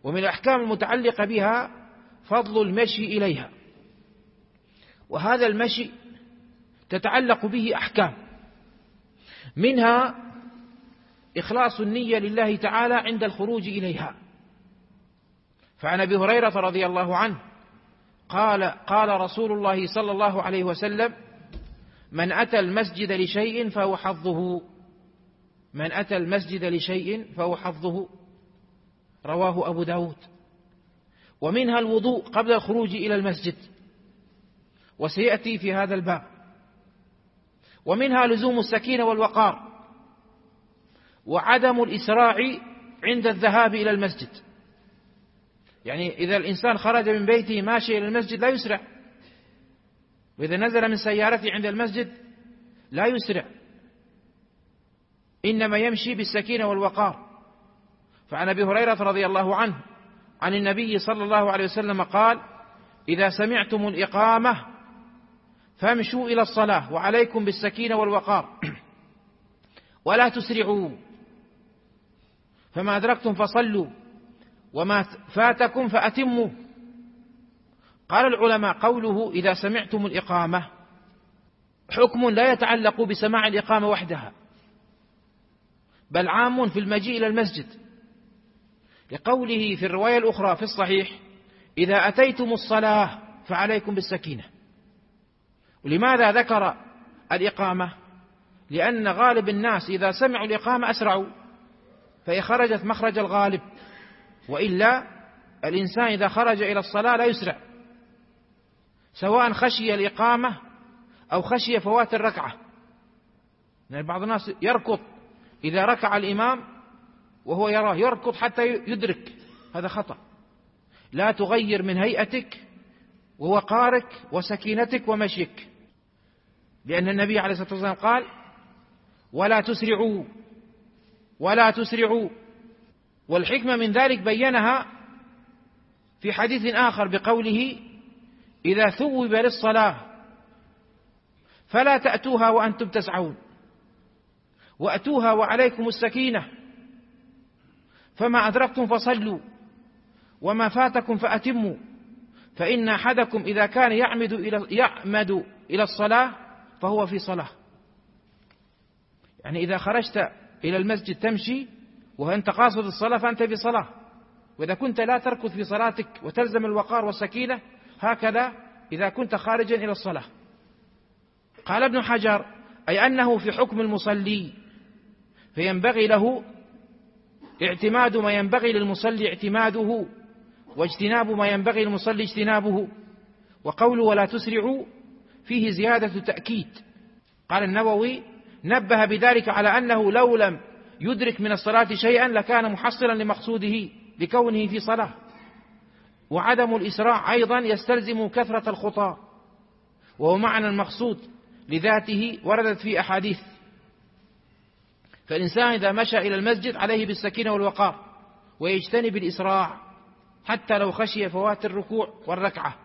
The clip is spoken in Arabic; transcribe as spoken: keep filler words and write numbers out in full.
ومن الأحكام المتعلقة بها فضل المشي إليها، وهذا المشي تتعلق به أحكام، منها إخلاص النية لله تعالى عند الخروج إليها. فعن أبي هريرة رضي الله عنه قال قال رسول الله صلى الله عليه وسلم: من أتى المسجد لشيء فهو حظه من أتى المسجد لشيء فهو حظه رواه أبو داود. ومنها الوضوء قبل الخروج إلى المسجد، وسيأتي في هذا الباب. ومنها لزوم السكينة والوقار، وعدم الإسراع عند الذهاب إلى المسجد. يعني إذا الإنسان خرج من بيته ماشي إلى المسجد لا يسرع، وإذا نزل من سيارته عند المسجد لا يسرع، إنما يمشي بالسكينة والوقار. فعن أبي هريرة رضي الله عنه عن النبي صلى الله عليه وسلم قال: إذا سمعتم الإقامة فامشوا إلى الصلاة وعليكم بالسكينة والوقار ولا تسرعوا، فما أدركتم فصلوا وما فاتكم فأتموا. قال العلماء: قوله إذا سمعتم الإقامة حكم لا يتعلق بسماع الإقامة وحدها، بل عام في المجيء إلى المسجد، لقوله في الرواية الأخرى في الصحيح: إذا أتيتم الصلاة فعليكم بالسكينة. ولماذا ذكر الإقامة؟ لأن غالب الناس إذا سمعوا الإقامة أسرعوا، فهي خرجت مخرج الغالب، وإلا الإنسان إذا خرج إلى الصلاة لا يسرع، سواء خشي الإقامة أو خشي فوات الركعة. يعني بعض الناس يركض إذا ركع الإمام وهو يراه، يركض حتى يدرك، هذا خطأ. لا تغير من هيئتك ووقارك وسكينتك ومشيك، لأن النبي عليه الصلاة والسلام قال: ولا تسرعوا ولا تسرعوا. والحكمة من ذلك بينها في حديث آخر بقوله: إذا ثوب للصلاة فلا تأتوها وأنتم تسعون، وأتوها وعليكم السكينة، فما أدركتم فصلوا وما فاتكم فأتموا، فإن أحدكم إذا كان يعمد إلى يعمد إلى الصلاة فهو في صلاة. يعني إذا خرجت إلى المسجد تمشي وأنت قاصد الصلاة فأنت في صلاة، وإذا كنت لا تركض في صلاتك وتلزم الوقار والسكينة، هكذا إذا كنت خارجا إلى الصلاة. قال ابن حجر: أي أنه في حكم المصلي، فينبغي له اعتماد ما ينبغي للمصلي اعتماده، واجتناب ما ينبغي للمصلي اجتنابه. وقوله ولا تسرعوا فيه زيادة تأكيد. قال النووي: نبه بذلك على أنه لو لم يدرك من الصلاة شيئا لكان محصلا لمقصوده لكونه في صلاة. وعدم الإسراع أيضا يستلزم كثرة الخطى، وهو معنى المقصود لذاته وردت في أحاديث. فالإنسان إذا مشى إلى المسجد عليه بالسكينة والوقار، ويجتنب الإسراع حتى لو خشي فوات الركوع والركعة.